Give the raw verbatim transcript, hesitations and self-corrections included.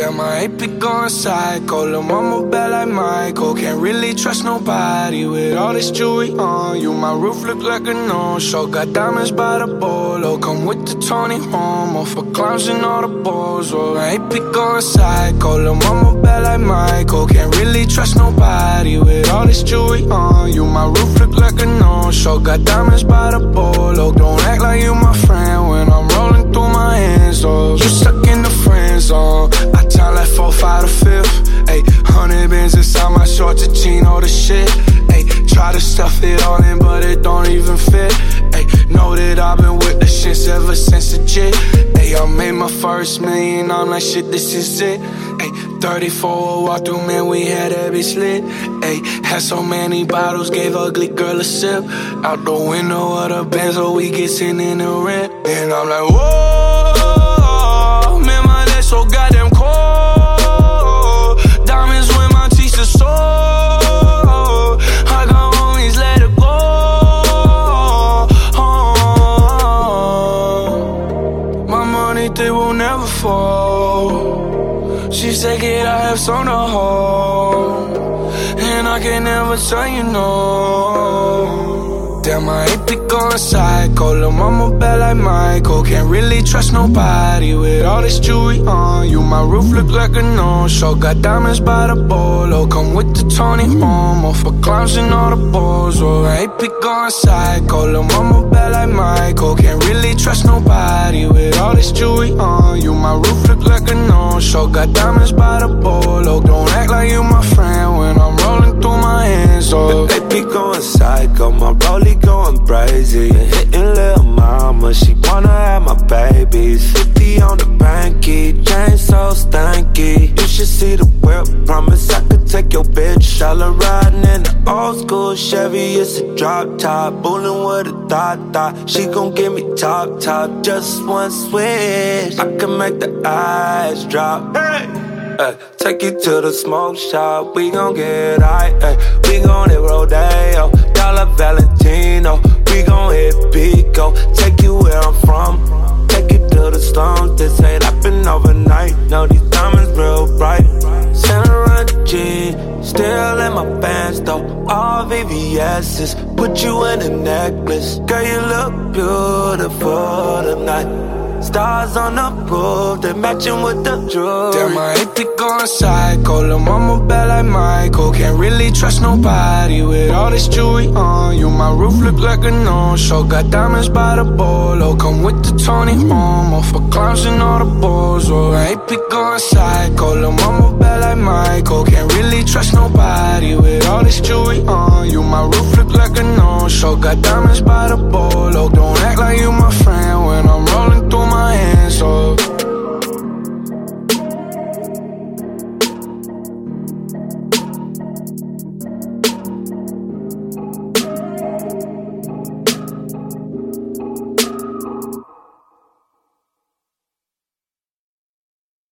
Damn, I ain't be going psycho. Lil' mama bad like Michael. Can't really trust nobody with all this jewelry on you. My roof look like a no-show. Got diamonds by the bolo. Come with the Tony Romo for clowns and all the balls. Oh, I ain't be going psycho. Lil' mama bad like Michael. Can't really trust nobody with all this jewelry on you. My roof look like a no-show. Got diamonds by the bolo. Don't act like you my friend when I'm rolling through my hands. Oh, you stuck in the friend zone. I time like four, five to fifth. Ayy, hundred bins inside my shorts, a chino, the shit. Ayy, try to stuff it all in, but it don't even fit. Ayy, know that I've been with the shits ever since the jit. Ayy, I made my first million, I'm like, shit, this is it. Ayy, thirty-four walk through, man, we had that bitch lit. Ayy, had so many bottles, gave ugly girl a sip. Out the window of the Benz, so we get sitting in the rent. And I'm like, whoa, man, my legs so goddamn cold. Diamonds when my teeth are sore. I got homies, let it go. Oh, my money, they will never fall. She said, kid, I have some to hold, and I can never tell you no. Damn, I ain't be going psycho. Lil' mama bad like Michael. Can't really trust nobody with all this jewelry on you. My roof look like a no-show. Got diamonds by the bolo. Come with the Tony Romo for clowns and all the balls. Oh, I ain't be going psycho. Lil' mama bad like Michael. Can't really trust nobody with all this jewelry on you. My roof look like a no-show. Got diamonds by the bolo. Don't act like you my friend when I'm rolling through my hands. Oh, they be going psycho. My rollie going crazy. Hitting lil' mama, she wanna have my babies. Fifty on the banky, chain so stanky. You should see the whip, promise I could take your bitch. All her riding in the old school Chevy, it's a drop top. Bullin' with a thought thought, she gon' give me top top. Just one switch, I can make the eyes drop. Hey! Ay, take you to the smoke shop, we gon' get high. Ay, we gon' hit Rodeo, Dollar Valentino. We gon' hit Pico, take you where I'm from. Take you to the slums, this ain't happen overnight. No, these diamonds real bright. Center G, still in my pants though. All V V S's, put you in a necklace. Girl, you look beautiful tonight. Stars on the roof, they matching with the jewelry. Damn, I ain't be going psycho. Lil' mama bad like Michael. Can't really trust nobody with all this jewelry on you. My roof look like a no-show. Got diamonds by the bolo. Come with the Tony Romo for clowns and all the balls. Oh, I ain't be going psycho. Lil' mama bad like Michael. Can't really trust nobody with all this jewelry on you. My roof look like a no-show. Got diamonds by the bolo. Don't act like you my friend when I'm rolling through my hands. Oh,